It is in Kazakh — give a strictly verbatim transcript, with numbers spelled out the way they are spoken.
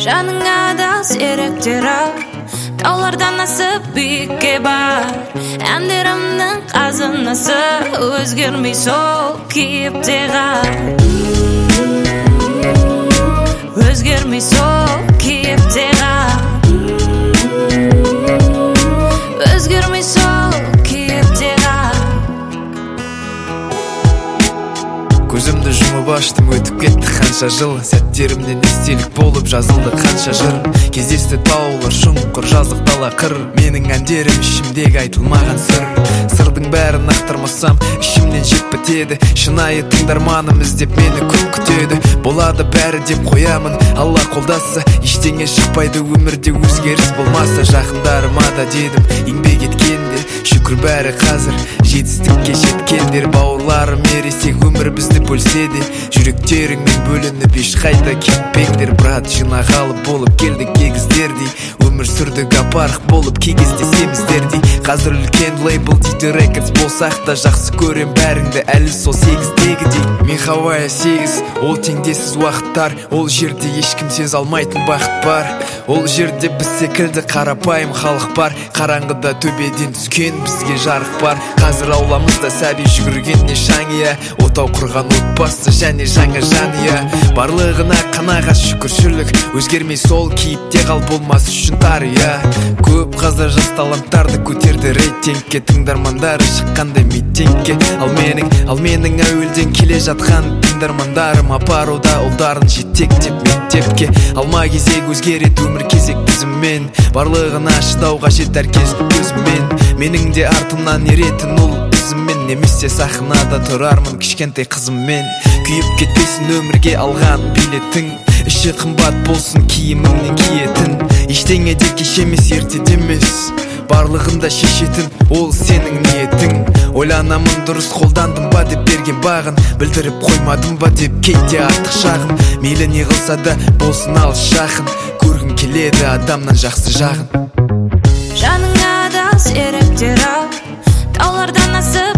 Жаныңа адал серіктер ау, таулардан асып биікке бар. Әндерімнің қазынасы өзгермей сол кейіпте қал. Өзгермей сол кейіпте қал. Өзгермей сол кейіпте қал. Көзімді жұмып аштым, өтіп кетті қанша жыл. Сәттерімнен естелік болып жазылды қанша жыр. Кездесті таулар, шұңқыр, жазық дала қыр. Менің әндерім ішімдегі айтылмаған сыр. Сырдың бәрін ақтармасам ішімнен жеп бітеді. Шынайы тыңдарманым іздеп мені көп күтеді. Болады бәрі деп қоямын, Алла қолдаса. Ештеңе шықпайды өмірде өзгеріс болмаса. Жақындарыма да дедім, еңбек еткенде шүкір бәрі қазір жетістікке жеткендер. Бауырларым ересек өмір бізді бөлсе де, жүректеріңмен бөлініп ешқайда кетпеңдер. Брат, жинағалы болып келдік егіздердей, өмір сүрдік апарық болып кездесеміздердей. Қазір үлкен лейбл дейді рекордс болсақ та, жақсы көрем бәріңді әлі сол сегіздегідей. Мен Хавайя сегіз, ол теңдессіз уақыттар. Ол жерде ешкім сез алмайтын бақыт бар. Ол жерде біз секілді қарапайым халық бар. Қараңғыда төбеден түскен бізге жарық бар. Қазір ауламызда сәби жүгіргенде шаңия, отау құрған отбасы және жаңа жания. Барлығына қанағат шүкіршілік, өзгермей сол кейіпте қал, болмас үшін тария. Көп қазір жас таланттарды көтерді рейтингке, тыңдармандары шыққандай митингке. Ал менің, ал менің әуелден келе жатқан тыңдармандарым апаруда ұлдарын жетектеп мектепке. Алма кезек өзгереді өмір кезек тізіммен, барлығына шыдау қажет әркез өзіммен. Менің де артымнан еретін ұл ізіммен, немесе сахнада тұрармын кішкентай қызыммен. Күйіп кетпесін өмірге алған билетің, іші қымбат болсын киіміңнен киетін. Ештеңе де кеш емес, ерте демес, барлығында шешетін ол сенің ниетің. Ойланамын, дұрыс қолдандым ба деп берген бағын, білдіріп қоймадым ба деп кейде артық шағым. Мейлі не қылса да болсын алыс жақын, көргім келеді адамнан жақсы жағын. Жаныңа адал серіктер ау, таулардан асып